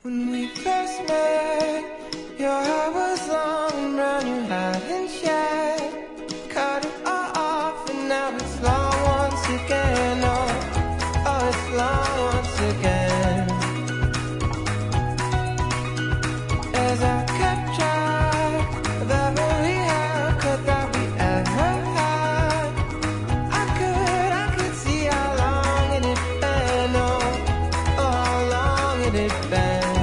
When we first met, your hair was long and brown, you hadn't shed. Cut it all off and now it's long once again. Oh, it's long once again. As I kept track of every haircut that we ever had, I could see how long it had been. Oh, how long it had been.